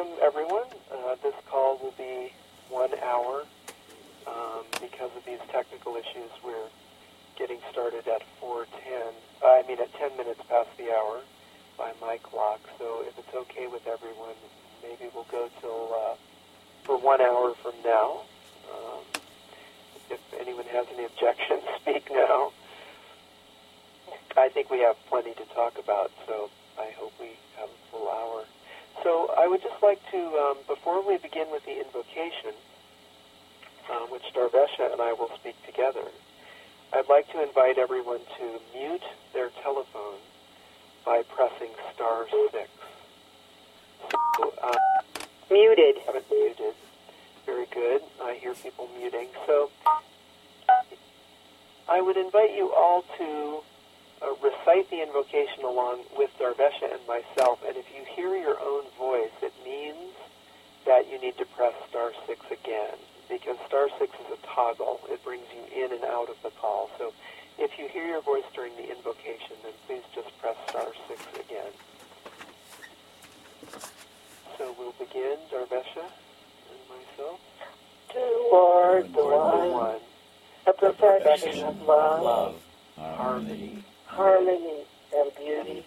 welcome everyone. This call will be 1 hour. Because of these technical issues, we're getting started at 10 minutes past the hour by my clock. So if it's okay with everyone, maybe we'll go till for 1 hour from now. If anyone has any objections, speak now. I think we have plenty to talk about, so I hope we have a full hour. So I would just like to, before we begin with the invocation, which Darvesha and I will speak together, I'd like to invite everyone to mute their telephone by pressing *6. So, muted. Haven't muted. Very good. I hear people muting. So I would invite you all to recite the invocation along with Darvesha and myself, and if you hear your own voice, it means that you need to press *6 again, because *6 is a toggle. It brings you in and out of the call. So if you hear your voice during the invocation, then please just press *6 again. So we'll begin, Darvesha and myself. Toward the one, a perfection of love, harmony, and beauty.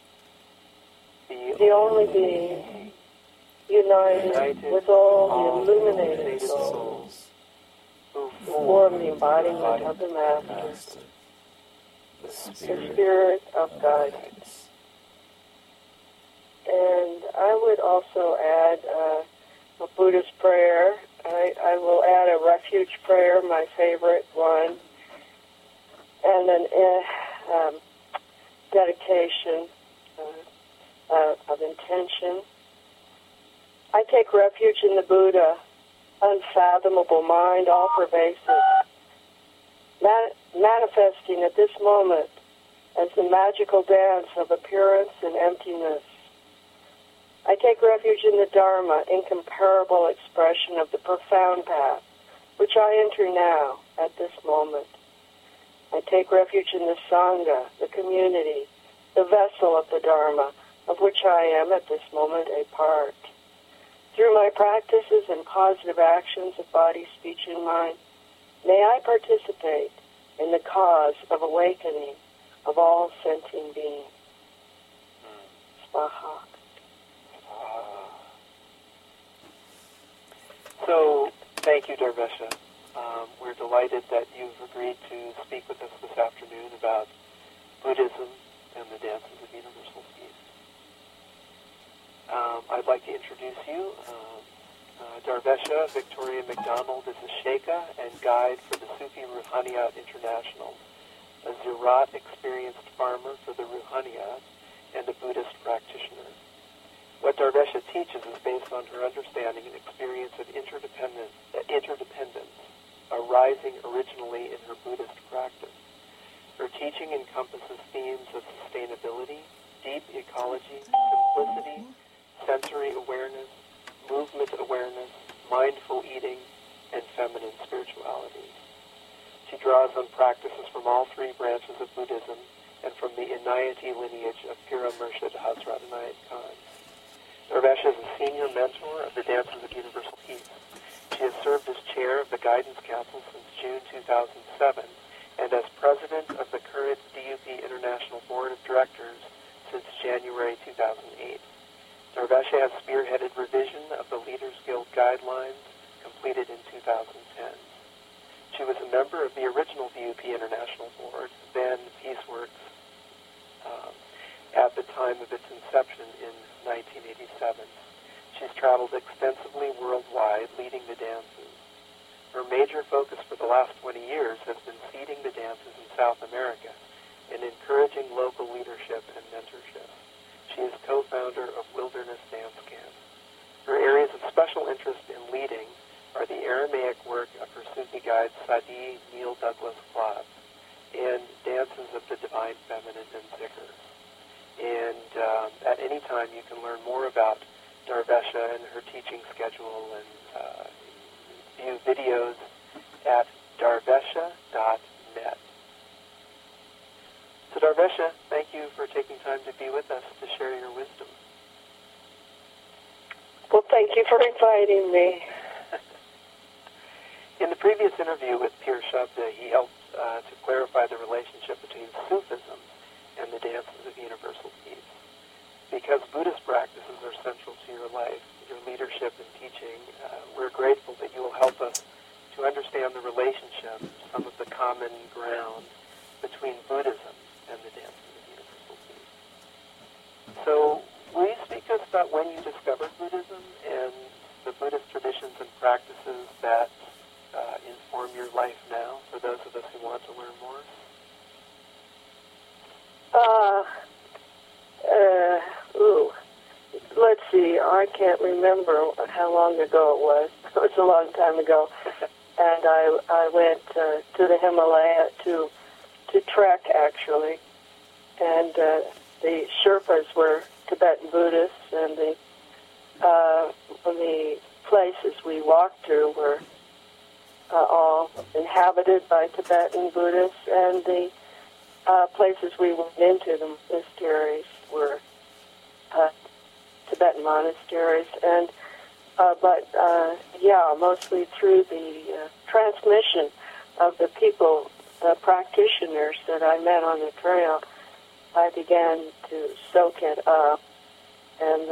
The only being united with all the illuminated souls who form the embodiment of the Master, the Spirit of guidance. And I would also add a Buddhist prayer. I will add a refuge prayer, my favorite one, and an dedication of intention. I take refuge in the Buddha, unfathomable mind, all-pervasive, manifesting at this moment as the magical dance of appearance and emptiness. I take refuge in the Dharma, incomparable expression of the profound path, which I enter now, at this moment. I take refuge in the Sangha, the community, the vessel of the Dharma, of which I am at this moment a part. Through my practices and positive actions of body, speech, and mind, may I participate in the cause of awakening of all sentient beings. Swaha. So, thank you, Darvesha. We're delighted that you've agreed to speak with us this afternoon about Buddhism and the dances of universal peace. I'd like to introduce you. Darvesha Victoria McDonald is a Sheikha and guide for the Sufi Ruhaniyat International, a Zirat experienced farmer for the Ruhaniyat, and a Buddhist practitioner. What Darvesha teaches is based on her understanding and experience of interdependence arising originally in her Buddhist practice. Her teaching encompasses themes of sustainability, deep ecology, simplicity, sensory awareness, movement awareness, mindful eating, and feminine spirituality. She draws on practices from all three branches of Buddhism and from the Inayati lineage of Pira Murshid Hazrat Inayat Khan. Darvesha is a senior mentor of the Dances of Universal Peace. She has served as chair of the Guidance Council since June 2007 and as president of the current DUP International Board of Directors since January 2008. Darvesha has spearheaded revision of the Leaders Guild Guidelines completed in 2010. She was a member of the original DUP International Board, then Peaceworks, at the time of its inception in 1987. She's traveled extensively worldwide leading the dances. Her major focus for the last 20 years has been seeding the dances in South America and encouraging local leadership and mentorship. She is co-founder of Wilderness Dance Camp. Her areas of special interest in leading are the Aramaic work of her Sufi guide Sadi Neil Douglas Clapp and dances of the Divine Feminine and Zikr. And at any time you can learn more about Darvesha and her teaching schedule and view videos at darvesha.net. So Darvesha, thank you for taking time to be with us to share your wisdom. Well, Thank you for inviting me. In the previous interview with Pir Shabda, he helped to clarify the relationship between Sufism and the dances of universal peace. Because Buddhist practices are central to your life, your leadership and teaching, we're grateful that you will help us to understand the relationship, some of the common ground between Buddhism and the dances of universal peace. So, will you speak to us about when you discovered Buddhism and the Buddhist traditions and practices that inform your life now, for those of us who want to learn more? Let's see. I can't remember how long ago it was. It was a long time ago. And I went to the Himalaya to trek, actually. And the Sherpas were Tibetan Buddhists, and the places we walked through were all inhabited by Tibetan Buddhists, and the places we went into, the monasteries, were Tibetan monasteries, and mostly through the transmission of the people, the practitioners that I met on the trail, I began to soak it up, and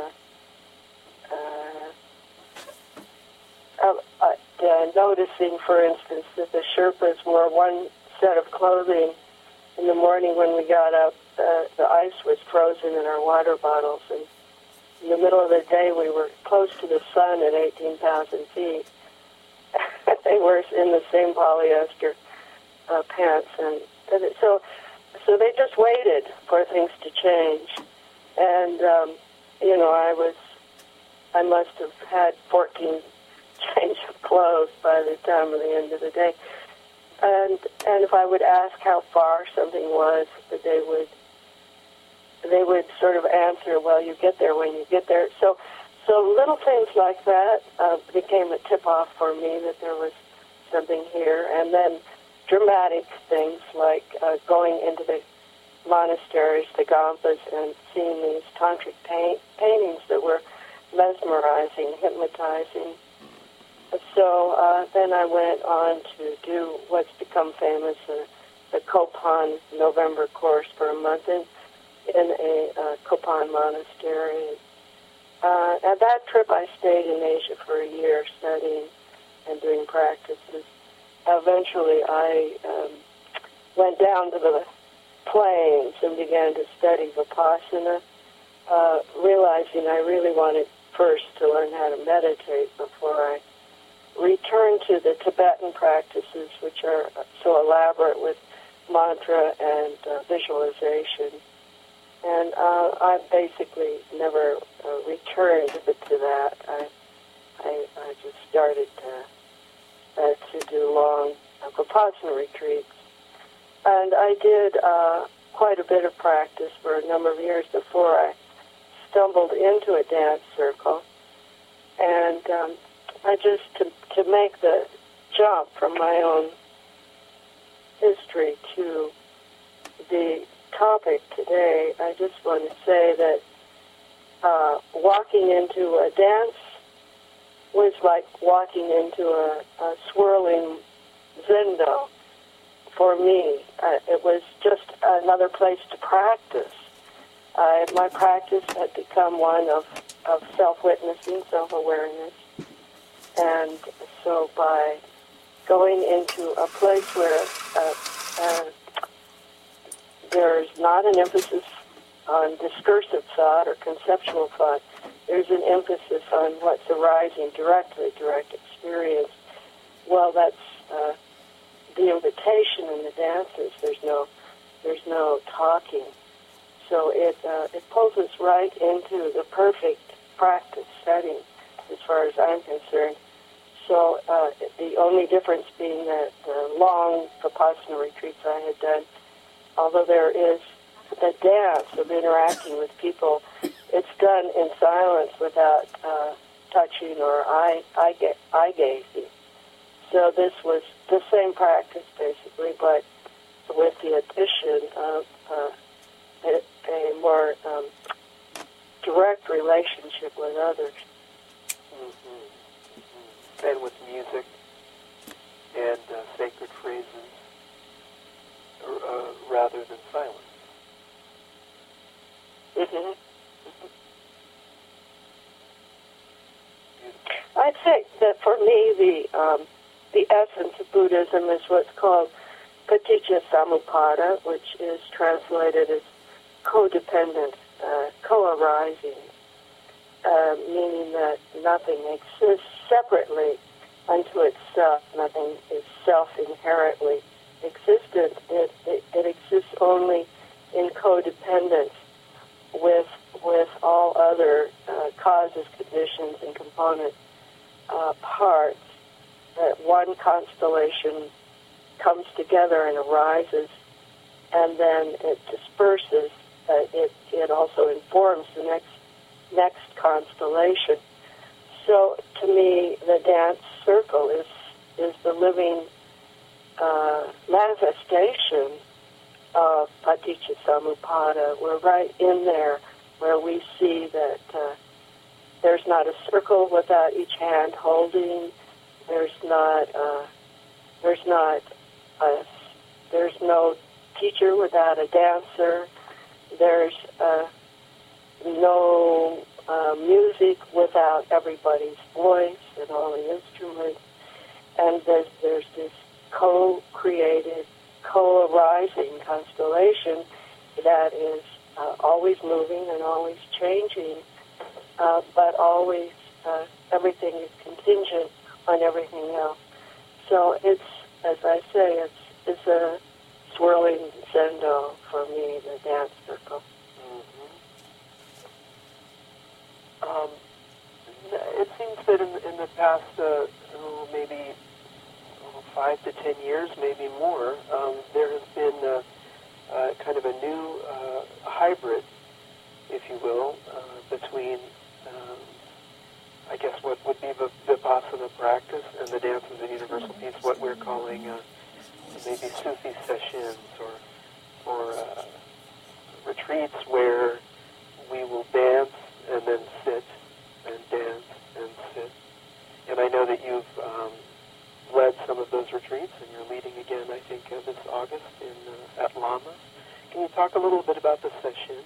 noticing, for instance, that the Sherpas wore one set of clothing in the morning when we got up. The ice was frozen in our water bottles, and in the middle of the day we were close to the sun at 18,000 feet. They were in the same polyester pants, and so they just waited for things to change. And I must have had 14 change of clothes by the time of the end of the day. And if I would ask how far something was, they would sort of answer, well, you get there when you get there. So little things like that became a tip-off for me that there was something here. And then dramatic things like going into the monasteries, the Gampas, and seeing these tantric paintings that were mesmerizing, hypnotizing. So then I went on to do what's become famous, the Kopan November course for a month in a Kopan monastery. At that trip, I stayed in Asia for a year studying and doing practices. Eventually, I went down to the plains and began to study Vipassana, realizing I really wanted first to learn how to meditate before I returned to the Tibetan practices, which are so elaborate with mantra and visualization. And I basically never returned to that. I just started to do long Vipassana retreats. And I did quite a bit of practice for a number of years before I stumbled into a dance circle. And I just, to make the jump from my own history to the topic today, I just want to say that walking into a dance was like walking into a swirling zendo for me. It was just another place to practice. My practice had become one of self-witnessing, self-awareness. And so by going into a place where there's not an emphasis on discursive thought or conceptual thought, there's an emphasis on what's arising directly, direct experience. Well, that's the invitation in the dances. There's no talking. So it pulls us right into the perfect practice setting, as far as I'm concerned. So the only difference being that the long Vipassana retreats I had done, although there is the dance of interacting with people, it's done in silence without touching or eye gazing. So this was the same practice, basically, but with the addition of a more direct relationship with others. And with music and sacred phrases rather than silence. I'd say that for me, the essence of Buddhism is what's called Paticca Samuppada, which is translated as codependent, co-arising, meaning that nothing exists separately unto itself. Nothing is self-inherently existent. It exists only in codependence with all other causes, conditions, and component parts. That one constellation comes together and arises, and then it disperses. It also informs the next constellation. So, to me, the dance circle is the living manifestation of Paticca Samuppada. We're right in there where we see that there's not a circle without each hand holding. There's no teacher without a dancer. There's no music without everybody's voice and all the instruments. And there's this co-created, co-arising constellation that is always moving and always changing, but always everything is contingent on everything else. So it's, as I say, it's a swirling zendo for me, the dance circle. It seems that in the past, maybe 5 to 10 years, maybe more, there has been kind of a new hybrid, if you will, between, I guess, what would be the Vipassana practice and the dance of the universal peace, what we're calling maybe Sufi sessions or retreats where we will dance and then sit and dance and sit. And I know that you've led some of those retreats, and you're leading again, I think, this August at Lama. Can you talk a little bit about the session?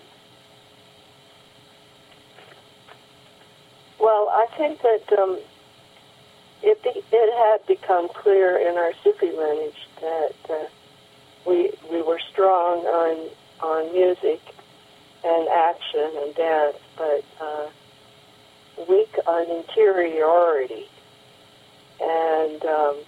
Well, I think that it had become clear in our Sufi lineage that we were strong on music and action and dance, but weak on interiority. And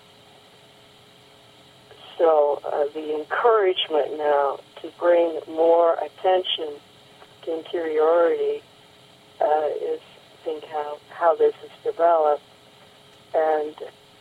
so the encouragement now to bring more attention to interiority is, I think, how this is developed. And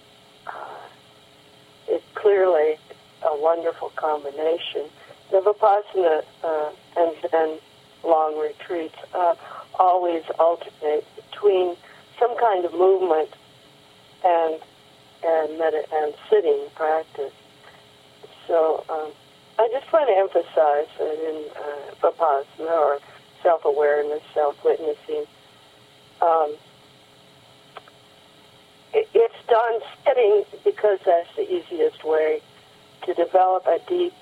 it's clearly a wonderful combination. The Vipassana and then long retreats always alternate between some kind of movement and sitting practice. So I just want to emphasize that in Vipassana, or self-awareness, self-witnessing, it's done sitting because that's the easiest way to develop a deep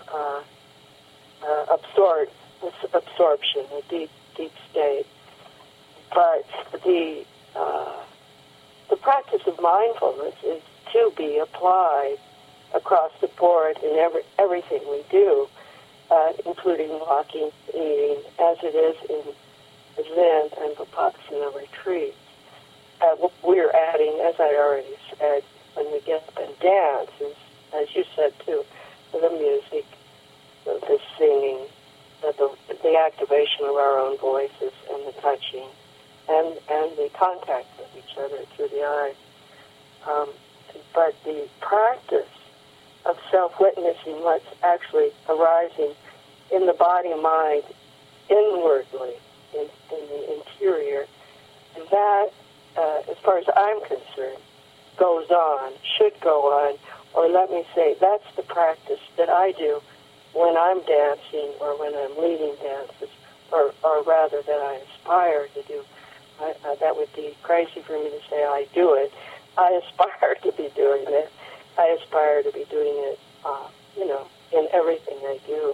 absorption, a deep state. But the practice of mindfulness is to be applied across the board in everything we do, including walking, eating, as it is in Zen and Vipassana retreats. We're adding, as I already said, when we get up and dance, as you said too, the music, the singing, the activation of our own voices, and the touching, and the contact with each other through the eyes. But the practice of self-witnessing what's actually arising in the body-mind inwardly, in the interior, that, as far as I'm concerned, goes on, should go on, or let me say, that's the practice that I do when I'm dancing or when I'm leading dances, or rather that I aspire to do That would be crazy for me to say I do it. I aspire to be doing it. I aspire to be doing it, in everything I do.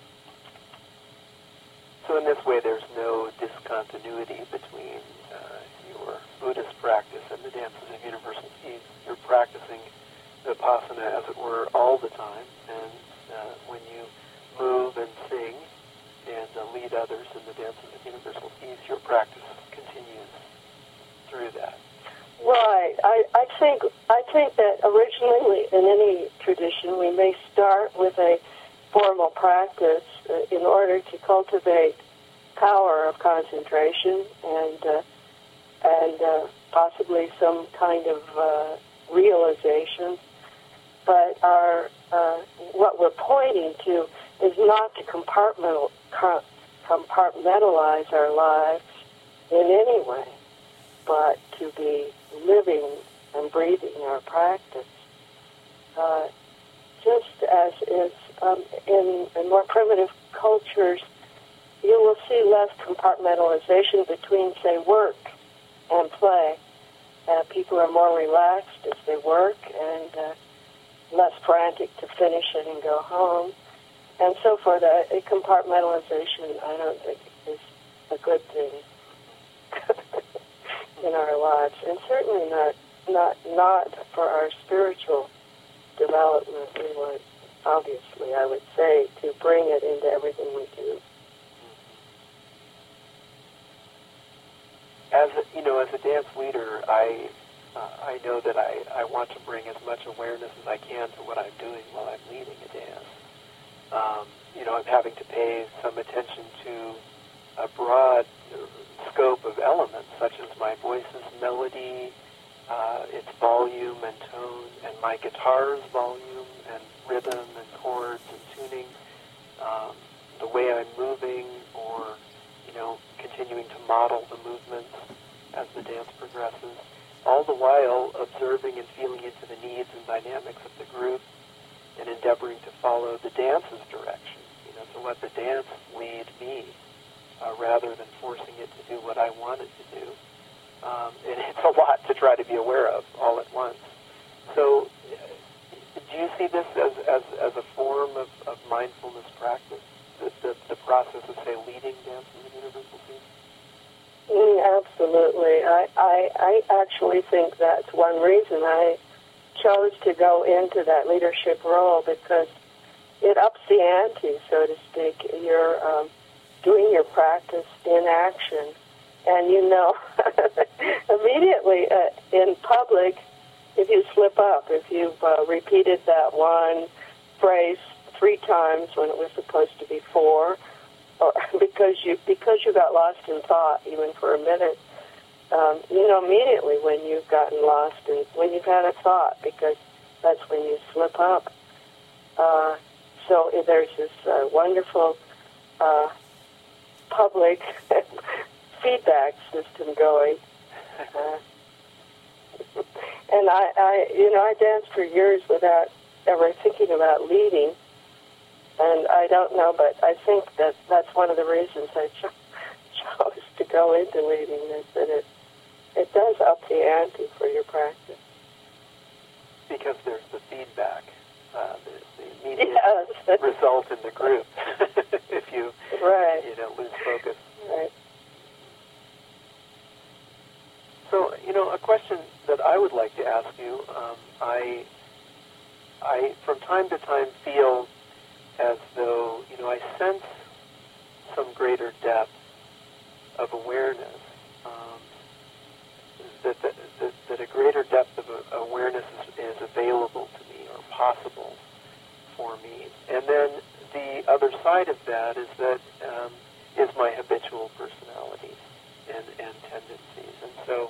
So in this way, there's no discontinuity between your Buddhist practice and the dances of universal peace. You're practicing Vipassana, as it were, all the time, and when you move and sing and lead others in the dances of universal peace, your practice continues through that. Right. I think that originally in any tradition we may start with a formal practice in order to cultivate power of concentration and possibly some kind of realization. But what we're pointing to is not to compartmentalize our lives in any way, but to be living and breathing our practice. Just as is in more primitive cultures, you will see less compartmentalization between, say, work and play. People are more relaxed as they work and less frantic to finish it and go home, and so forth. A compartmentalization, I don't think, is a good thing in our lives, and certainly not for our spiritual development. We want, obviously, I would say, to bring it into everything we do. As a dance leader, I know that I want to bring as much awareness as I can to what I'm doing while I'm leading a dance. I'm having to pay some attention to a broad scope of elements, such as my voice's melody, its volume and tone, and my guitar's volume and rhythm and chords and tuning, the way I'm moving, or continuing to model the movements as the dance progresses, all the while observing and feeling into the needs and dynamics of the group and endeavoring to follow the dance's direction, to let the dance lead me rather than forcing it to do what I want it to do. And it's a lot to try to be aware of all at once. So do you see this as a form of mindfulness practice, the process of, say, leading dances in universal peace? Absolutely. I actually think that's one reason I chose to go into that leadership role, because it ups the ante, so to speak. You're doing your practice in action, and immediately in public, if you slip up, if you've repeated that one phrase 3 times when it was supposed to be 4, or because you got lost in thought even for a minute, immediately when you've gotten lost and when you've had a thought, because that's when you slip up. So there's this wonderful public feedback system going. And I danced for years without ever thinking about leading. And I don't know, but I think that's one of the reasons I chose to go into leading, is that it does up the ante for your practice. Because there's the feedback, the immediate result in the group if you lose focus. Right. So, a question that I would like to ask you, I from time to time feel as though, I sense some greater depth of awareness, that a greater depth of awareness is available to me or possible for me. And then the other side of that is my habitual personality and tendencies. And so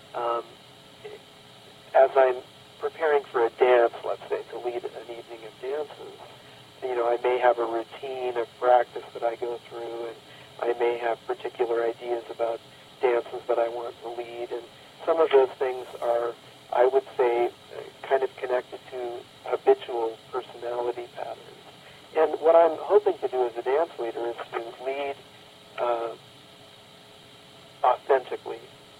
as I'm preparing for a dance, let's say, to lead an evening of dances, I may have a routine of practice that I go through, and I may have particular ideas about dances that I want to lead, and some of those things are, I would say, kind of connected to habitual personality patterns. And what I'm hoping to do as a dance leader is to lead authentically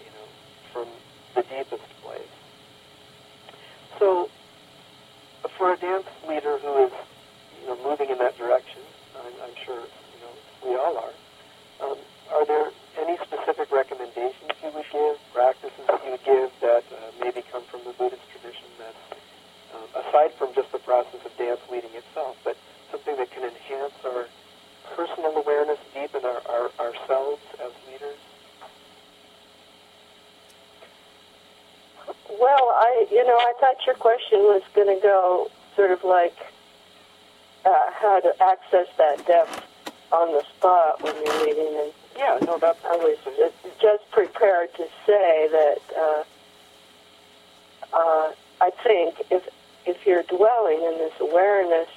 practices that you would give that maybe come from the Buddhist tradition that's aside from just the process of dance leading itself, but something that can enhance our personal awareness, deepen ourselves as leaders? Well, I thought your question was going to go sort of like how to access that depth on the spot when you're leading. And yeah, no, that's... I was just prepared to say that I think if you're dwelling in this awareness,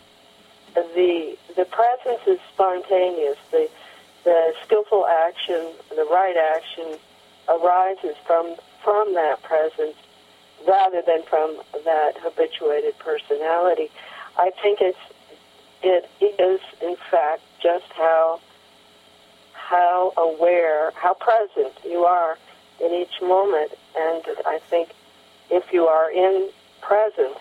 the presence is spontaneous. The skillful action, the right action, arises from that presence rather than from that habituated personality. I think it is, in fact, just how aware, how present you are in each moment. And I think if you are in presence,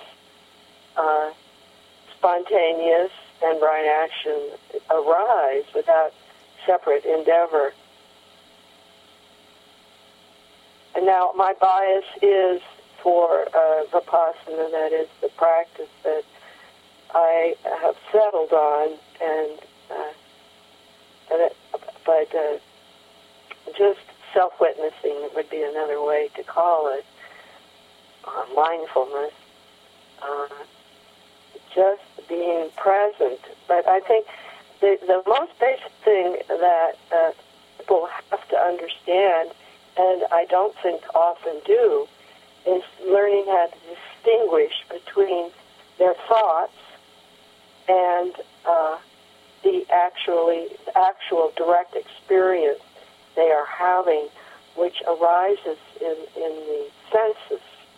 spontaneous and right action arise without separate endeavor. And now my bias is for Vipassana, that is the practice that I have settled on, but just self-witnessing would be another way to call it, mindfulness, just being present. But I think the most basic thing that people have to understand, and I don't think often do, is learning how to distinguish between their thoughts and the actual direct experience they are having, which arises in the senses,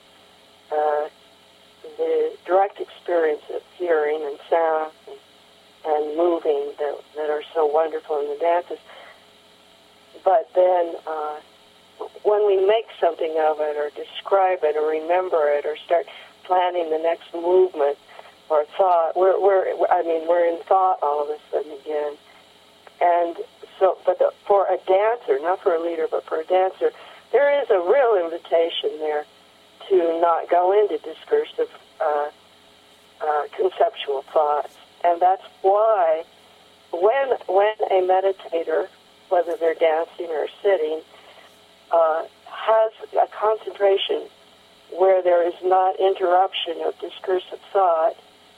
the direct experience of hearing and sound and moving that are so wonderful in the dances. But then when we make something of it or describe it or remember it or start planning the next movement or thought, we're in thought all of a sudden again. And so, but for a dancer, not for a leader, but for a dancer, there is a real invitation there to not go into discursive, conceptual thoughts. And that's why when a meditator, whether they're dancing or sitting, has a concentration where there is not interruption of discursive thought,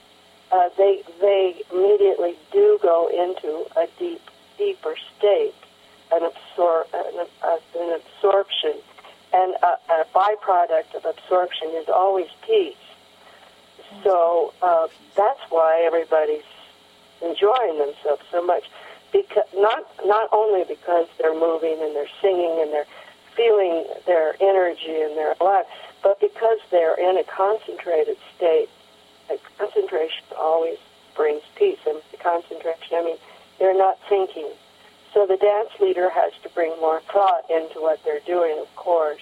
they immediately do go into a deeper state, an absorption, and a byproduct of absorption is always peace. So that's why everybody's enjoying themselves so much, because not only because they're moving and they're singing and they're feeling their energy and their life, but because they're in a concentrated state. Concentration always brings peace, and concentration, I mean, they're not thinking. So the dance leader has to bring more thought into what they're doing, of course.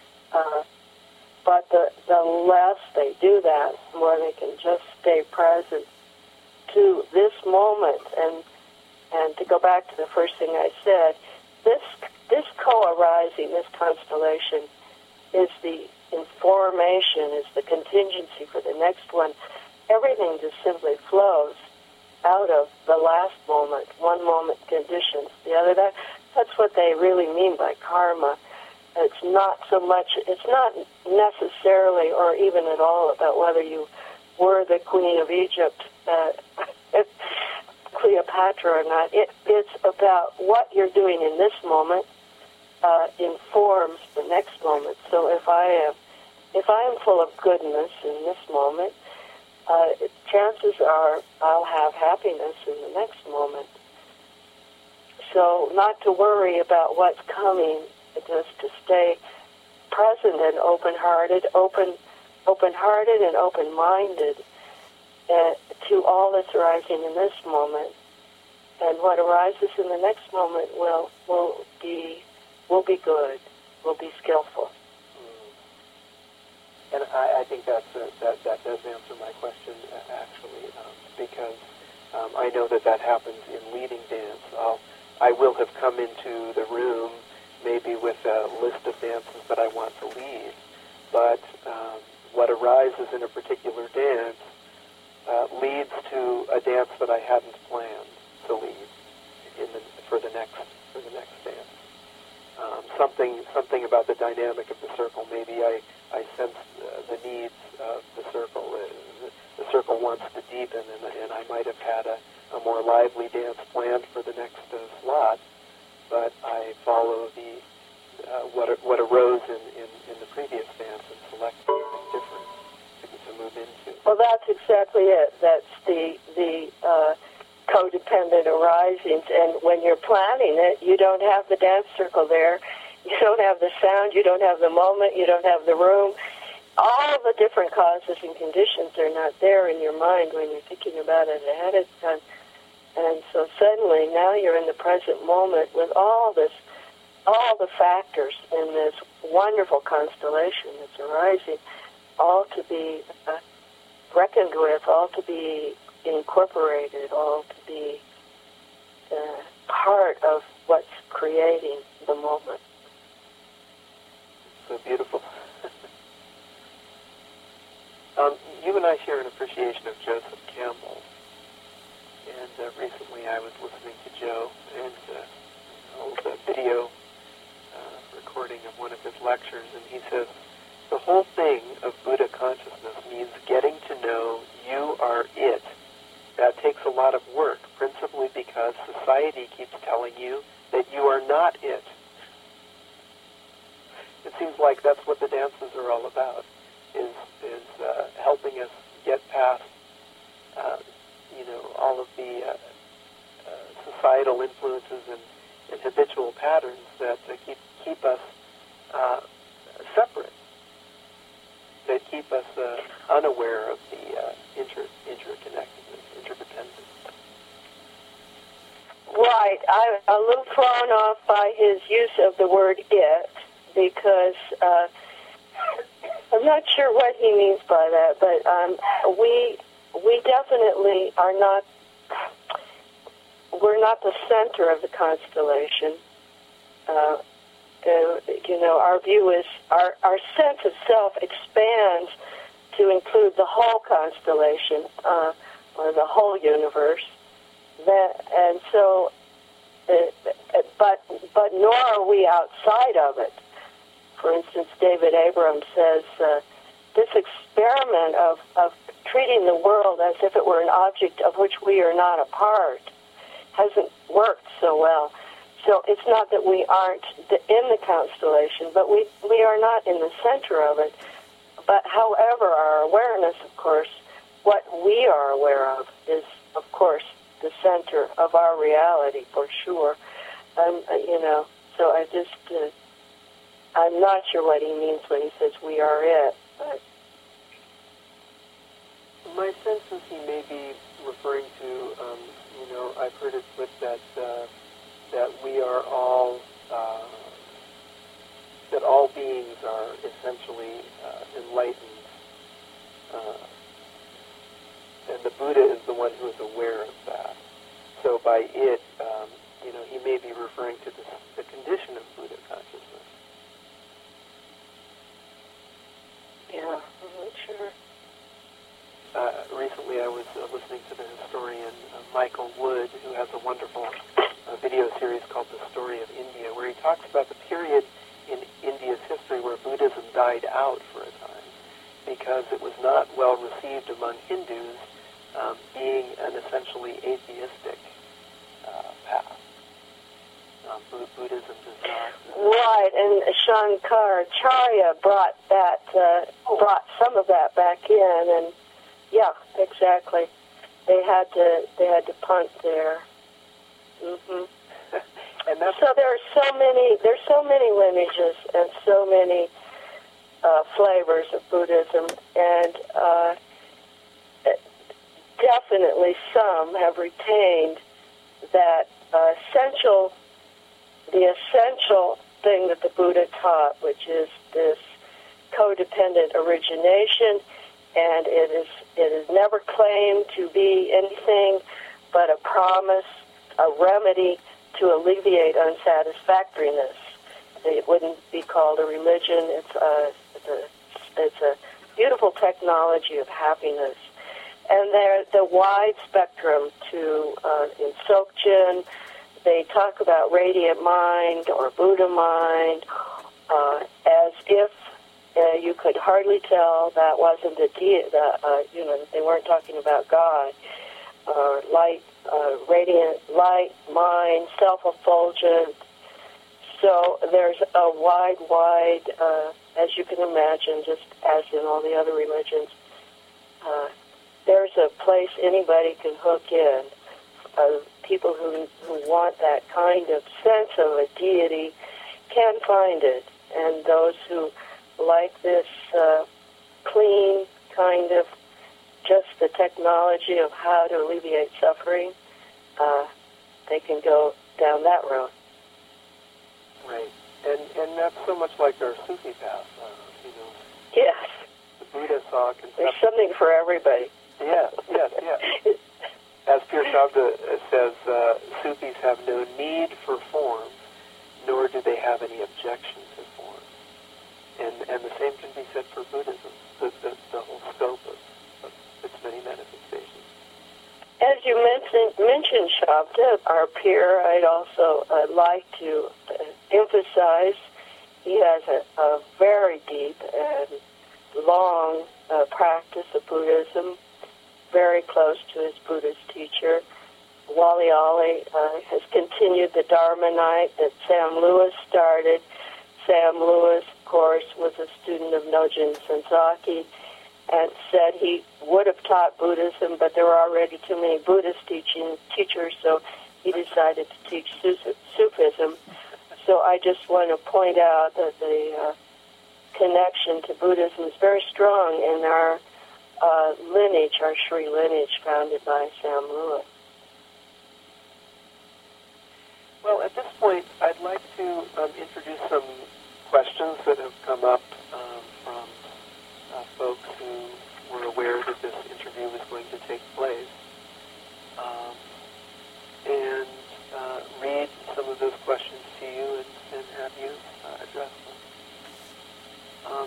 But the less they do that, the more they can just stay present to this moment. And to go back to the first thing I said, this co-arising, this constellation, is the information, is the contingency for the next one. Everything just simply flows out of the last moment. One moment conditions the other. That's what they really mean by karma. It's not so much, it's not necessarily or even at all about whether you were the Queen of Egypt, Cleopatra or not. It's about what you're doing in this moment informs the next moment. So if I am full of goodness in this moment, chances are I'll have happiness in the next moment. So not to worry about what's coming, just to stay present and open-hearted and open-minded to all that's arising in this moment. And what arises in the next moment will be good, will be skillful. And I think that does answer my question, actually, because I know that happens in leading dance. I will have come into the room maybe with a list of dances that I want to lead, but what arises in a particular dance leads to a dance that I hadn't planned to lead for the next dance. Something about the dynamic of the circle. Maybe I sense the needs of the circle. The circle wants to deepen, and I might have had a more lively dance planned for the next slot, but I follow what arose in the previous dance and select something different to move into. Well, that's exactly it. That's the codependent arisings. And when you're planning it, you don't have the dance circle there. You don't have the sound. You don't have the moment. You don't have the room. All the different causes and conditions are not there in your mind when you're thinking about it ahead of time. And so suddenly, now you're in the present moment with all the factors in this wonderful constellation that's arising, all to be reckoned with, all to be incorporated, all to be part of what's creating the moment. So beautiful. You and I share an appreciation of Joseph Campbell. And recently I was listening to Joe and a video recording of one of his lectures, and he says, the whole thing of Buddha consciousness means getting to know you are it. That takes a lot of work, principally because society keeps telling you that you are not it. It seems like that's what the dances are all about, is helping us get past all of the societal influences and habitual patterns that keep us separate, that keep us unaware of the interconnectedness, interdependence. Right. I'm a little thrown off by his use of the word it, because I'm not sure what he means by that, but we definitely are not, we're not the center of the constellation. Our view is, our sense of self expands to include the whole constellation, or the whole universe. And so, but nor are we outside of it. For instance, David Abrams says, this experiment of treating the world as if it were an object of which we are not a part hasn't worked so well. So it's not that we aren't in the constellation, but we are not in the center of it. But however, our awareness, of course, what we are aware of is, of course, the center of our reality, for sure. So I'm not sure what he means when he says we are it. But my sense is he may be referring to, I've heard it put that we are all, that all beings are essentially enlightened, and the Buddha is the one who is aware of that. So by it, he may be referring to the condition of Buddha consciousness. yeah, I'm not sure. Recently I was listening to the historian Michael Wood, who has a wonderful video series called The Story of India, where he talks about the period in India's history where Buddhism died out for a time because it was not well received among Hindus, being an essentially atheistic path. Buddhism does not. Right, and Shankaracharya brought some of that back in, and yeah, exactly. They had to punt there. Mm-hmm. And that's, so there's so many lineages and so many flavors of Buddhism, and definitely some have retained that the essential thing that the Buddha taught, which is this codependent origination, and it is never claimed to be anything but a promise, a remedy to alleviate unsatisfactoriness. It wouldn't be called a religion. It's a beautiful technology of happiness. And they're the wide spectrum to, in Dzogchen, they talk about radiant mind or Buddha mind, as if you could hardly tell that wasn't a deity, they weren't talking about God, light, radiant light, mind, self-effulgent. So there's a wide, as you can imagine, just as in all the other religions, there's a place anybody can hook in. People who want that kind of sense of a deity can find it. And those who like this clean kind of just the technology of how to alleviate suffering, they can go down that road. Right. And that's so much like our Sufi path, Yes. The Buddha saw conception. There's something for everybody. Yes. As Pir Shabda says, Sufis have no need for form, nor do they have any objection to form. And the same can be said for Buddhism, the whole scope of its many manifestations. As you mentioned Shabda, our peer, I'd also like to emphasize he has a very deep and long practice of Buddhism, very close to his Buddhist teacher. Wally Ali has continued the Dharma Night that Sam Lewis started. Sam Lewis, of course, was a student of Nojin Senzaki and said he would have taught Buddhism, but there were already too many Buddhist teachers, so he decided to teach Sufism. So I just want to point out that the connection to Buddhism is very strong in our lineage, our Sri lineage, founded by Sam Lewis. Well, at this point, I'd like to introduce some questions that have come up from folks who were aware that this interview was going to take place, and read some of those questions to you and have you address them.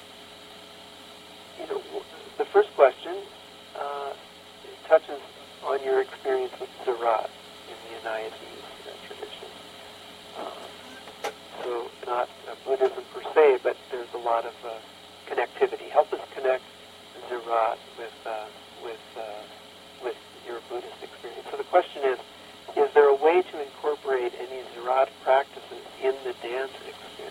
The first question touches on your experience with Zarat in the Anayatese tradition. So not Buddhism per se, but there's a lot of connectivity. Help us connect Zarat with your Buddhist experience. So the question is there a way to incorporate any Zarat practices in the dance experience?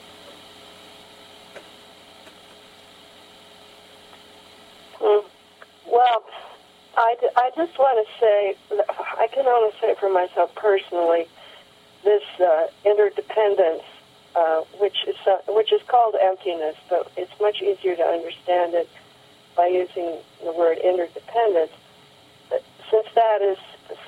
Well, I just want to say, I can only say for myself personally, this interdependence, which is called emptiness, but it's much easier to understand it by using the word interdependence. But since that is,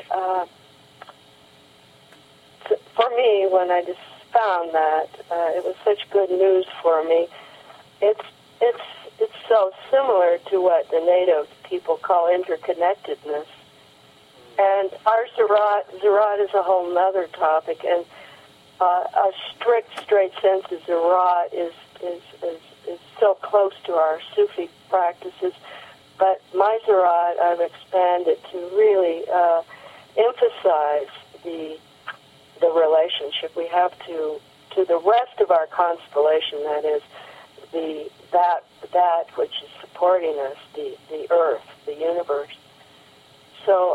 for me, when I just found that, it was such good news for me. It's so similar to what the native people call interconnectedness. And our Zarat is a whole other topic, and a strict, straight sense of Zarat is so close to our Sufi practices. But my Zarat, I've expanded to really emphasize the relationship we have to the rest of our constellation, that is, that which is supporting us, the earth, the universe. So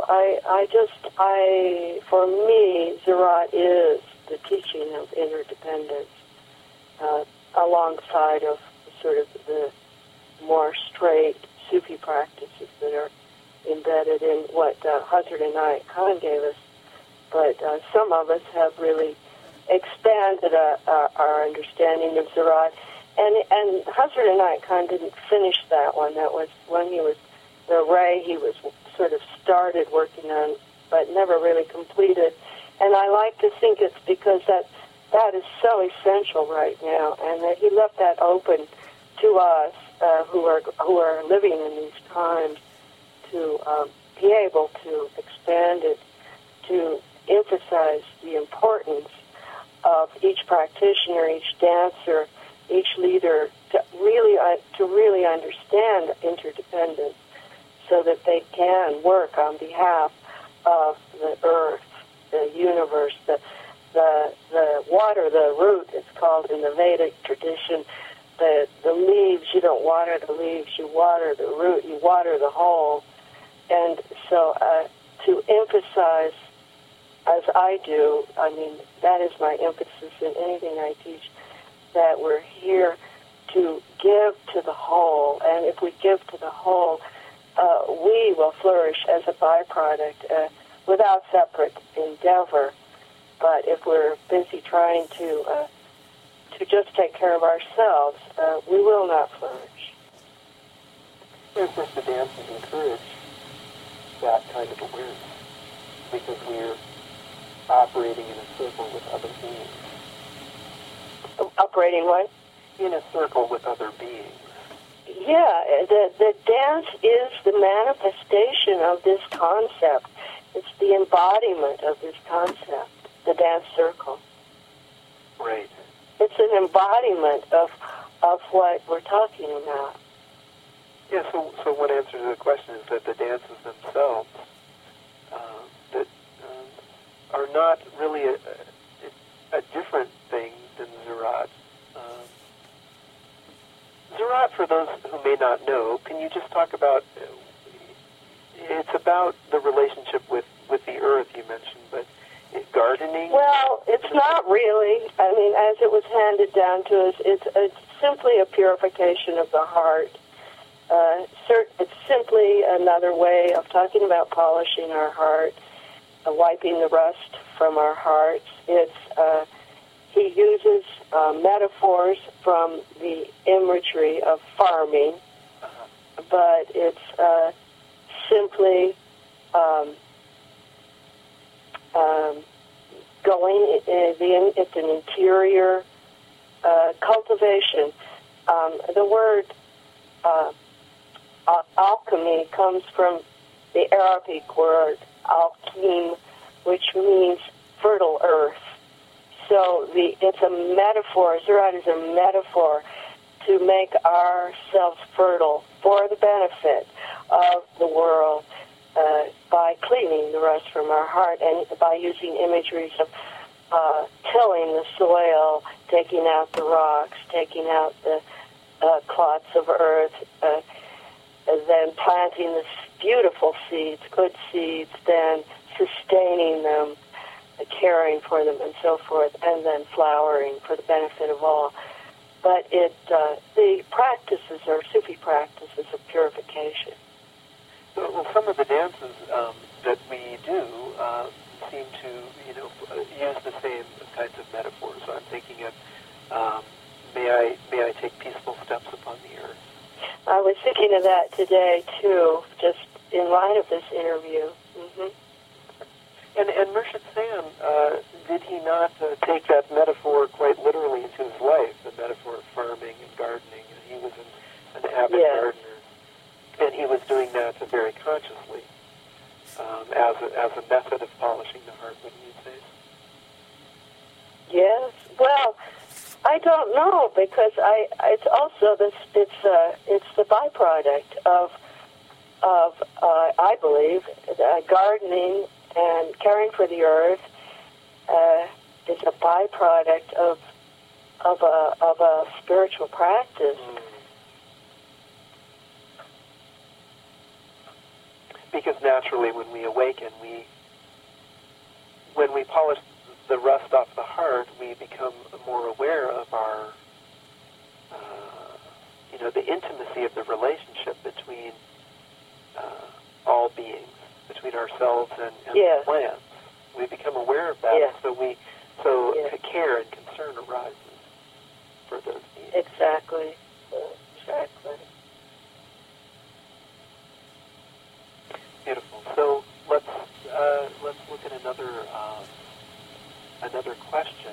for me, Zarat is the teaching of interdependence, alongside of sort of the more straight Sufi practices that are embedded in what Hazrat Inayat Khan gave us. But some of us have really expanded our understanding of Zarat. And Hazrat Inayat Khan didn't finish that one. That was when he was the Ray he was sort of started working on, but never really completed. And I like to think it's because that is so essential right now, and that he left that open to us who are living in these times to be able to expand it, to emphasize the importance of each practitioner, each dancer, each leader to really understand interdependence, so that they can work on behalf of the earth, the universe, the water, the root, it's called in the Vedic tradition. The leaves, you don't water the leaves, you water the root, you water the whole. And so to emphasize, as I do, I mean, that is my emphasis in anything I teach, that we're here to give to the whole. And if we give to the whole, we will flourish as a byproduct without separate endeavor. But if we're busy trying to just take care of ourselves, we will not flourish. Of course, the dances encourage that kind of awareness, because we're operating in a circle with other beings. Operating what? In a circle with other beings. Yeah, the dance is the manifestation of this concept. It's the embodiment of this concept, the dance circle. Right. It's an embodiment of what we're talking about. Yeah, so one answer to the question is that the dances themselves are not really a different thing than Zerat. Zerat, for those who may not know, can you just talk about, it's about the relationship with the earth you mentioned, but gardening? Well, it's not really. I mean, as it was handed down to us, it's simply a purification of the heart. It's simply another way of talking about polishing our heart, wiping the rust from our hearts. He uses metaphors from the imagery of farming, but it's simply it's an interior cultivation. The word alchemy comes from the Arabic word alkim, which means fertile earth. So it's a metaphor. Zerat is a metaphor to make ourselves fertile for the benefit of the world by cleaning the rust from our heart and by using imageries of tilling the soil, taking out the rocks, taking out the clots of earth, then planting the beautiful seeds, good seeds, then sustaining them, caring for them, and so forth, and then flowering for the benefit of all. But the practices are Sufi practices of purification. Well, some of the dances that we do seem to, use the same kinds of metaphors. So I'm thinking of, may I take peaceful steps upon the earth. I was thinking of that today too, just in light of this interview. Mm-hmm. And Murshid Sam, did he not take that metaphor quite literally into his life, the metaphor of farming and gardening? And he was an avid gardener, and he was doing that very consciously as a method of polishing the heart, wouldn't you say? Yes. Well, I don't know, because it's also this. It's the byproduct of I believe gardening and caring for the earth is a byproduct of a spiritual practice. Because naturally, when we awaken, when we polish the rust off the heart, we become more aware of our, the intimacy of the relationship between all beings, between ourselves and the plants. We become aware of that, so care and concern arises for those beings. Exactly. Beautiful. So let's look at another question.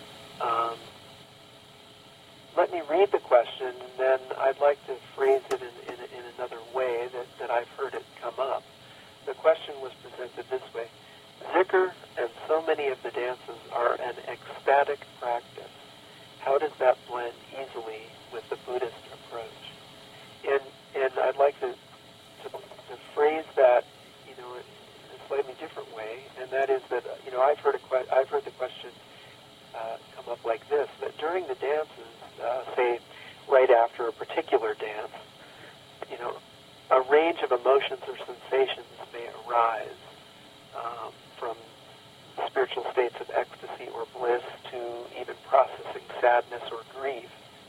Let me read the question, and then I'd like to phrase it in another way that I've heard it come up. The question was presented this way. Zikr and so many of the dances are an ecstatic practice. How does that blend easily with the Buddhist approach? And I'd like to phrase that, in a slightly different way, and that is that, I've heard the question come up like this, that during the dances, say right after a particular dance, a range of emotions or sensations may arise, from spiritual states of ecstasy or bliss to even processing sadness or grief.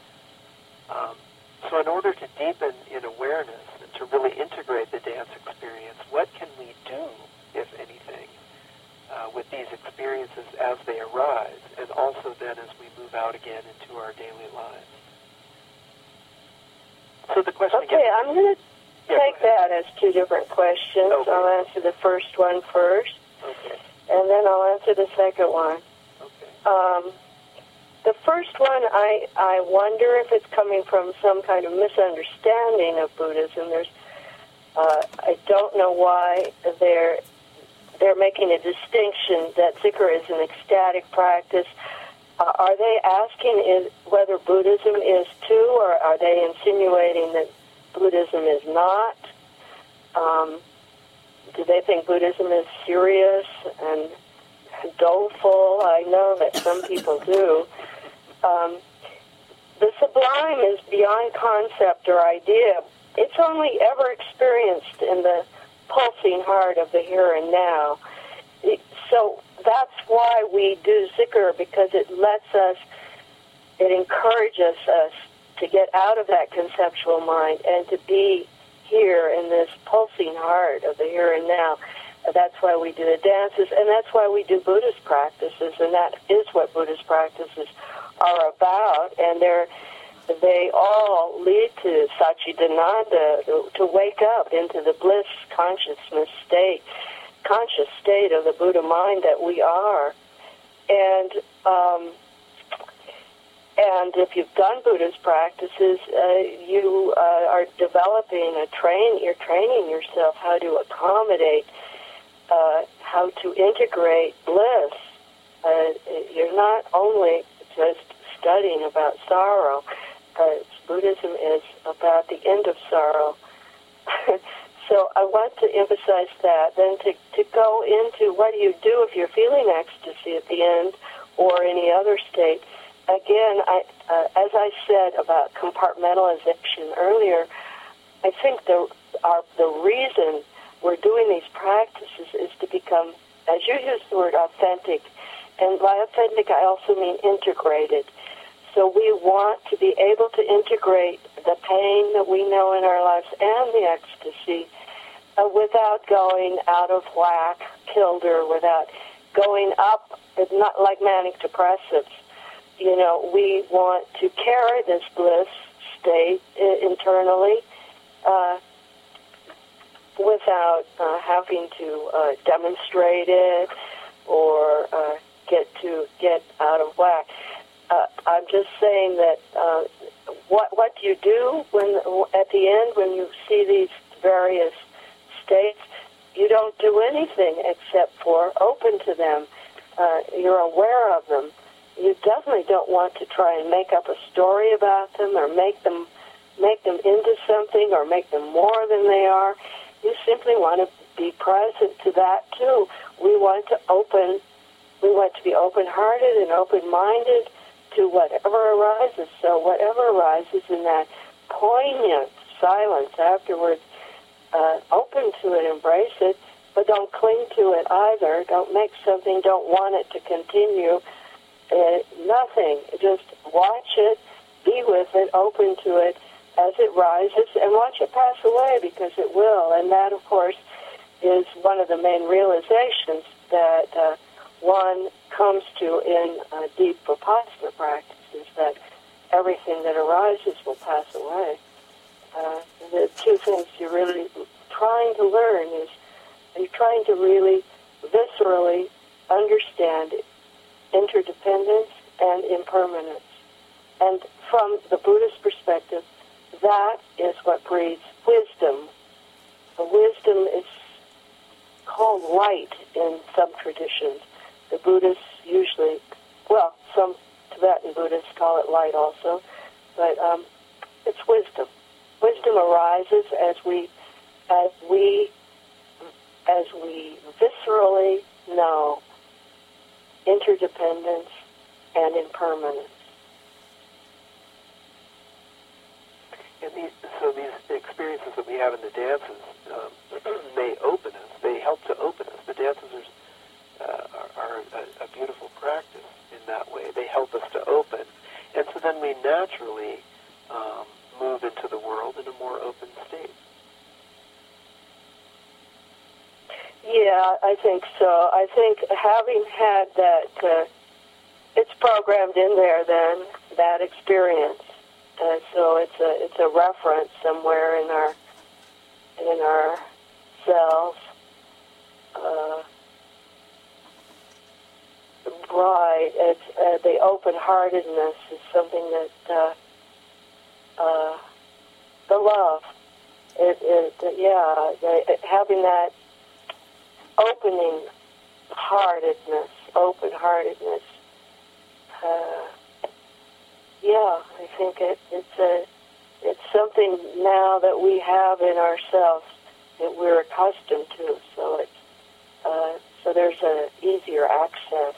So in order to deepen in awareness and to really integrate the dance experience, what can we do, if anything, with these experiences as they arise, and also then as we move out again into our daily lives? So the question Okay, again, I'm going to take that as two different questions. Okay. I'll answer the first one first, Okay. and then I'll answer the second one. Okay. The first one, I wonder if it's coming from some kind of misunderstanding of Buddhism. I don't know why they're making a distinction that Zikr is an ecstatic practice. Are they asking whether Buddhism is too, or are they insinuating that Buddhism is not? Do they think Buddhism is serious and doleful? I know that some people do. The sublime is beyond concept or idea. It's only ever experienced in the pulsing heart of the here and now. So that's why we do Zikr, because it encourages us to get out of that conceptual mind and to be here in this pulsing heart of the here and now. That's why we do the dances, and that's why we do Buddhist practices, and that is what Buddhist practices are about, and they all lead to Satchidananda, to wake up into the bliss conscious state of the Buddha mind that we are. And if you've done Buddhist practices, you are developing you're training yourself how to accommodate, how to integrate bliss. You're not only just studying about sorrow. Buddhism is about the end of sorrow. So I want to emphasize that. Then to go into what do you do if you're feeling ecstasy at the end or any other state. Again, as I said about compartmentalization earlier, I think the reason we're doing these practices is to become, as you used the word, authentic. And by authentic, I also mean integrated. So we want to be able to integrate the pain that we know in our lives and the ecstasy without going out of whack, kilter, without going up, not like manic depressives. We want to carry this bliss state internally without having to demonstrate it or get out of whack. I'm just saying that what do you do when at the end when you see these various states? You don't do anything except for open to them. You're aware of them. You definitely don't want to try and make up a story about them or make them into something or make them more than they are. You simply want to be present to that too. We want to be open-hearted and open-minded to whatever arises. So whatever arises in that poignant silence afterwards, open to it, embrace it, but don't cling to it either. Don't make something, don't want it to continue. Nothing. Just watch it, be with it, open to it as it rises, and watch it pass away, because it will. And that, of course, is one of the main realizations that one comes to in deep Vipassana practices, that everything that arises will pass away. The two things you're really trying to learn is you're trying to really viscerally understand interdependence and impermanence. And from the Buddhist perspective, that is what breeds wisdom. The wisdom is called light in some traditions. The Buddhists usually, well, some Tibetan Buddhists call it light also, but it's wisdom. Wisdom arises as we viscerally know interdependence and impermanence. And so these experiences that we have in the dances, they open us. They help to open us. The dances are a beautiful practice in that way. They help us to open. And so then we naturally move into the world in a more open state. Yeah, I think so. I think having had that, it's programmed in there then, that experience. So it's a reference somewhere in our cells. Right. It's the open-heartedness is something that the love. Having that open-heartedness. I think it's something now that we have in ourselves that we're accustomed to. So so there's an easier access.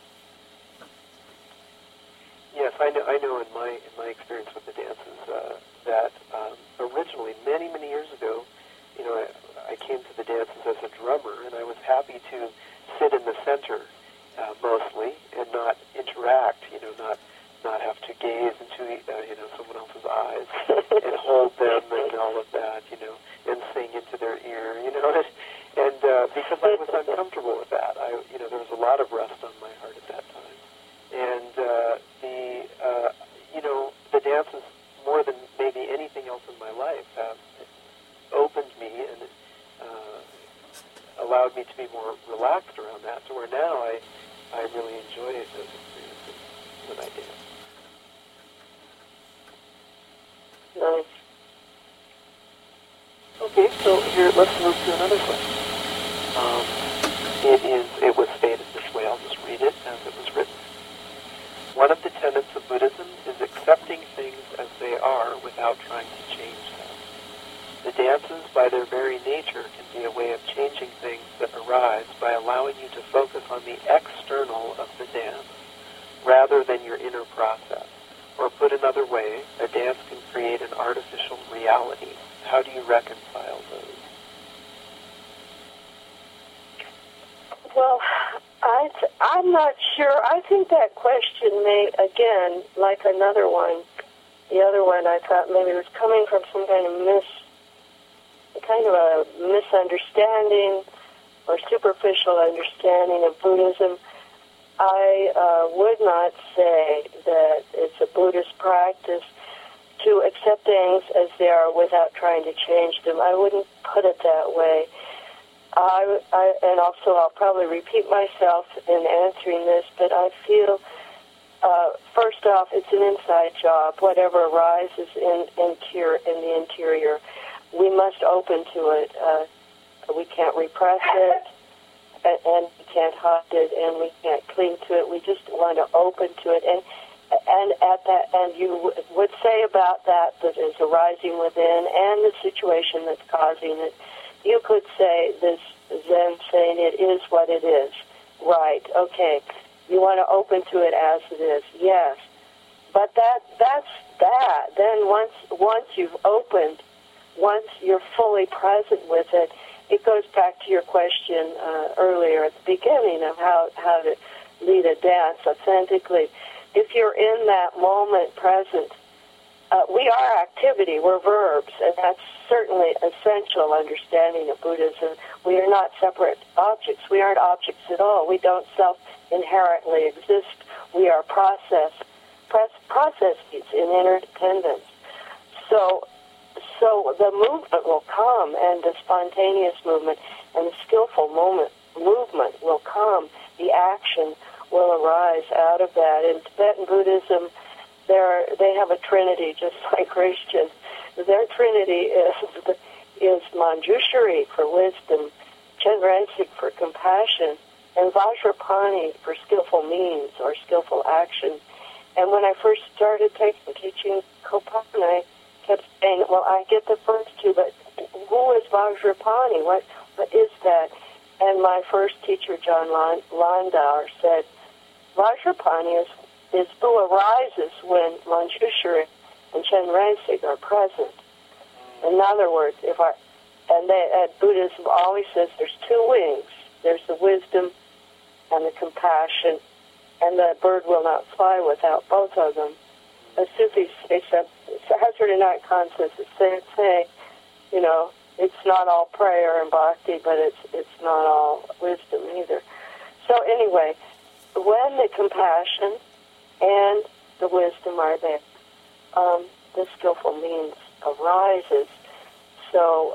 Yes, I know. In my experience with the dances, that originally, many years ago, I came to the dances as a drummer, and I was happy to sit in the center mostly and not interact. Not have to gaze into someone else's eyes and hold them and all of that, and sing into their ear, and because I was uncomfortable with that, there was a lot of rest on my heart at that time, and the dances, more than maybe anything else in my life, have opened me and allowed me to be more relaxed around that, to where now I really enjoy those experiences when I dance. Nice. Okay, so here, let's move to another question. It was stated this way. I'll just read it as it was written. One of the tenets of Buddhism is accepting things as they are without trying to change them. The dances, by their very nature, can be a way of changing things that arise by allowing you to focus on the external of the dance rather than your inner process. Or put another way, a dance can create an artificial reality. How do you reconcile those? Well, I'm not sure. I think that question may, again, like another one, the other one I thought maybe it was coming from some kind of a misunderstanding or superficial understanding of Buddhism. I would not say that it's a Buddhist practice to accept things as they are without trying to change them. I wouldn't put it that way. And also I'll probably repeat myself in answering this, but I feel, first off, it's an inside job. Whatever arises in the interior, we must open to it. We can't repress it, and we can't hide it, and we can't cling to it. We just want to open to it. And you would say about that is arising within and the situation that's causing it. You could say this Zen saying it is what it is. Right, okay. You want to open to it as it is. Yes. But that's that. Then once you've opened, once you're fully present with it, it goes back to your question earlier at the beginning of how to lead a dance authentically. If you're in that moment present, we are activity, we're verbs, and that's certainly essential understanding of Buddhism. We are not separate objects. We aren't objects at all. We don't self-inherently exist. We are processes in interdependence. So the movement will come, and the spontaneous movement, and the skillful movement will come. The action will arise out of that. In Tibetan Buddhism, they have a trinity, just like Christians. Their trinity is Manjushri for wisdom, Chenrezig when I first started teaching Kopane, I kept saying, well, I get the first two, but who is Vajrapani? What is that? And my first teacher, John Landauer, said, Vajrapani is who arises when Manjushri and Chenrezig are present. In other words, Buddhism always says there's two wings. There's the wisdom and the compassion, and the bird will not fly without both of them. The Sufis say, Sahasranayana concepts say, it's not all prayer and bhakti, but it's not all wisdom either. So anyway, when the compassion and the wisdom are there, the skillful means arises. So,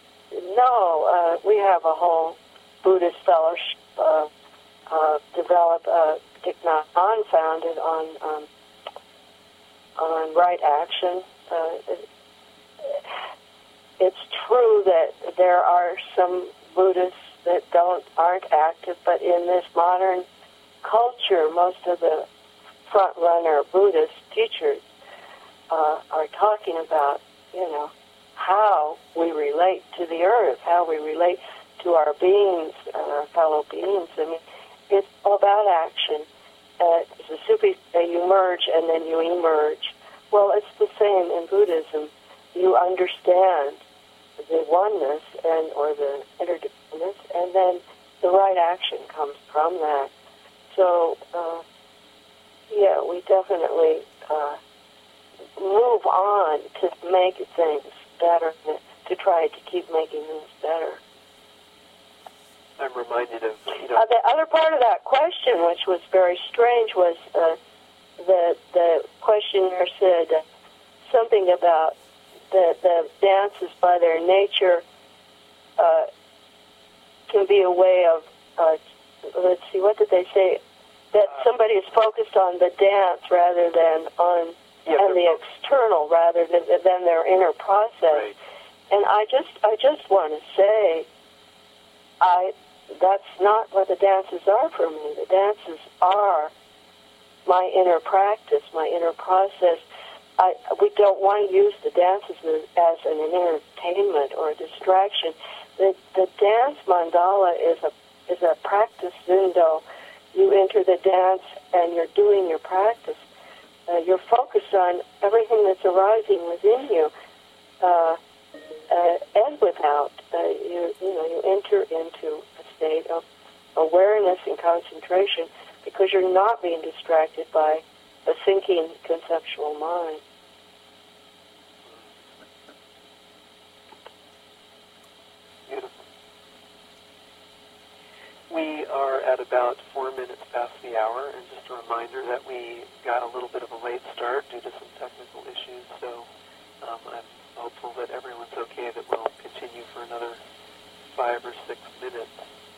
we have a whole Buddhist fellowship developed, Thich Nhat Hanh founded on right action. It's true that there are some Buddhists that aren't active, but in this modern culture, most of the front-runner Buddhist teachers are talking about, how we relate to the earth, how we relate to our beings, our fellow beings. I mean, it's all about action. The Sufis say you merge and then you emerge. Well, it's the same in Buddhism. You understand the oneness or the interdependence, and then the right action comes from that. So, we definitely move on to make things better, to try to keep making things better. I'm reminded of, the other part of that question, which was very strange, was the questioner said something about the dances by their nature can be a way of, let's see, what did they say? That somebody is focused on the dance rather than on the external, rather than their inner process. Right. And I just want to say, that's not what the dances are for me. The dances are my inner practice, my inner process. We don't want to use the dances as an entertainment or a distraction. The dance mandala is a practice window. You enter the dance and you're doing your practice. You're focused on everything that's arising within you and without. You enter into a state of awareness and concentration because you're not being distracted by a thinking conceptual mind. Beautiful. We are at about 4 minutes past the hour, and just a reminder that we got a little bit of a late start due to some technical issues, so I'm hopeful that everyone's okay, that we'll continue for another 5 or 6 minutes.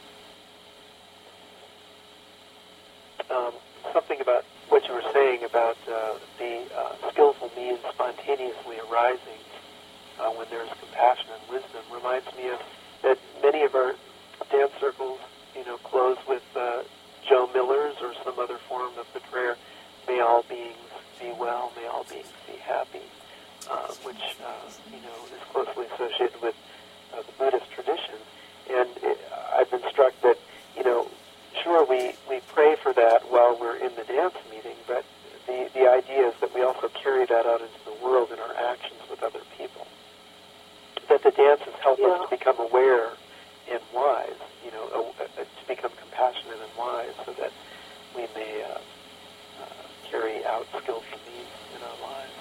Something about what you were saying about the skillful means spontaneously arising when there's compassion and wisdom reminds me of that many of our dance circles, close with Joe Miller's or some other form of the prayer, may all beings be well, may all beings be happy, which, is closely associated with the Buddhist tradition. And I've been struck that, sure, we pray for that while we're in the dance meeting, but the idea is that we also carry that out into the world in our actions with other people. That the dances help us to become aware and wise, to become compassionate and wise, so that we may carry out skillful means in our lives.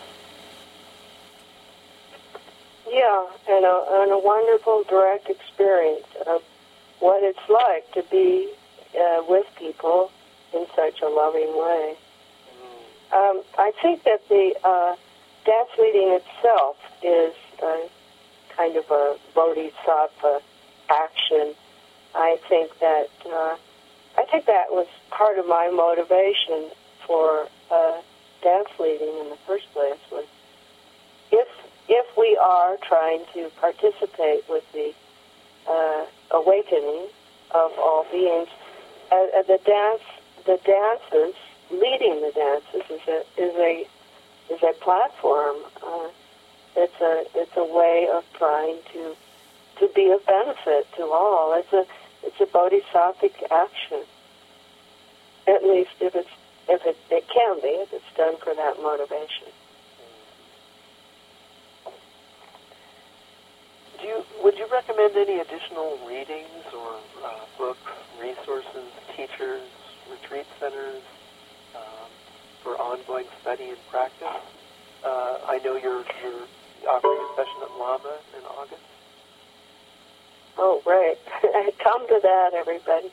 Yeah, and a wonderful direct experience of what it's like to be with people in such a loving way. I think that the dance meeting itself is kind of a bodhisattva action. I think that was part of my motivation for dance leading in the first place. Was if we are trying to participate with the awakening of all beings, the dances leading the dances is a platform. It's a way of trying to be of benefit to all. It's a bodhisattvic action. At least if it can be, if it's done for that motivation. Would you recommend any additional readings or books, resources, teachers, retreat centers for ongoing study and practice? I know you're offering a session at Lama in August. Oh, right. Come to that, everybody.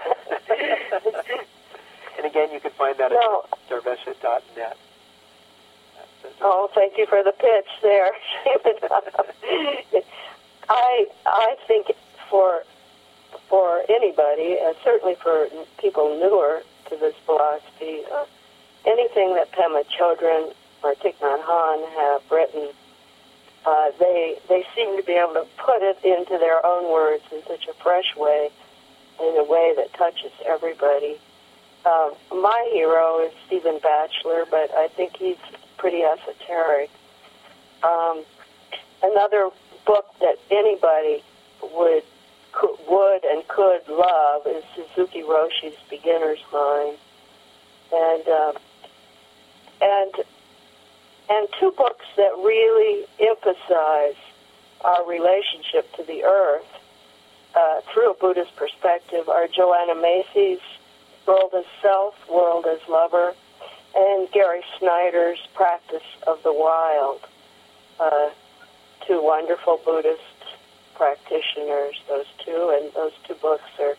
And again, you can find that at darvesha.net. Oh, thank you for the pitch there. I think for anybody, certainly for people newer to this philosophy, anything that Pema Chodron or Thich Nhat Hanh have written, they seem to be able to put it into their own words in such a fresh way, in a way that touches everybody. My hero is Stephen Batchelor, but I think he's pretty esoteric. Another book that anybody would and could love is Suzuki Roshi's Beginner's Mind, and two books that really emphasize our relationship to the earth through a Buddhist perspective are Joanna Macy's World as Self, World as Lover, and Gary Snyder's Practice of the Wild. Two wonderful Buddhist practitioners, those two, and those two books are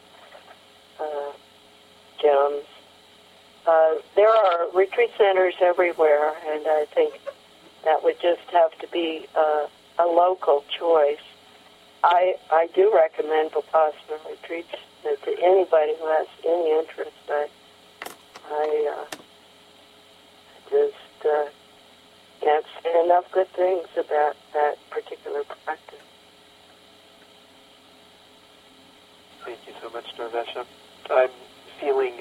gems. There are retreat centers everywhere, and I think that would just have to be a local choice. I do recommend Vipassana retreats to anybody who has any interest, but I just can't say enough good things about that particular practice. Thank you so much, Darvesha. I'm feeling,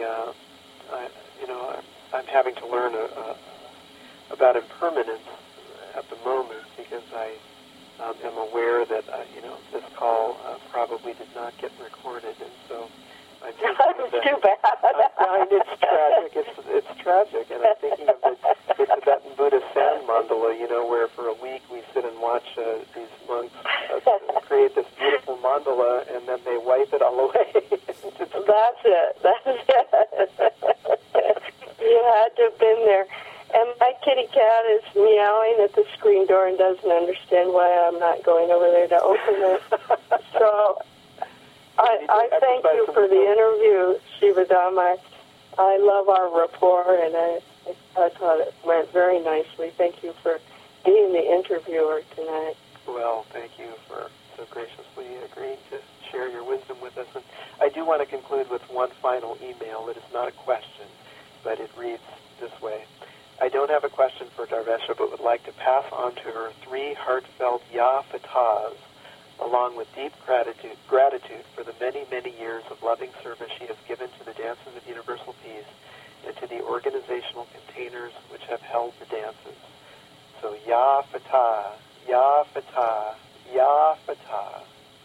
I'm having to learn about impermanence at the moment because I am aware that, this call probably did not get recorded, and so I'm thinking of It's too bad. It's tragic. It's tragic, and I'm thinking of the Tibetan Buddhist sand mandala, where for a week we sit and watch these monks create this beautiful mandala, and then they wipe it all away. That's it. You had to have been there. And my kitty cat is meowing at the screen door and doesn't understand why I'm not going over there to open it. So I thank you for the interview, Shivadama. I love our rapport, and I thought it went very nicely. Thank you for being the interviewer tonight. Well, thank you for so graciously agreeing to share your wisdom with us. And I do want to conclude with one final email. It is not a question, but it reads this way. I don't have a question for Darvesha, but would like to pass on to her 3 heartfelt Ya Fatahs, along with deep gratitude for the many, many years of loving service she has given to the Dances of Universal Peace and to the organizational containers which have held the dances. So Ya Fatah, Ya Fatah, Ya Fatah.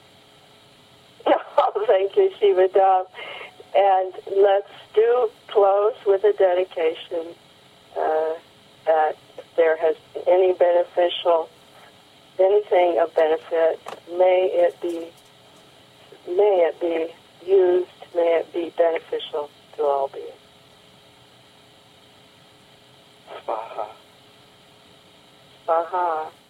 Oh, thank you, Shivadam. And let's do close with a dedication that if there has been anything of benefit, may it be used, may it be beneficial to all beings. Svaha. Svaha.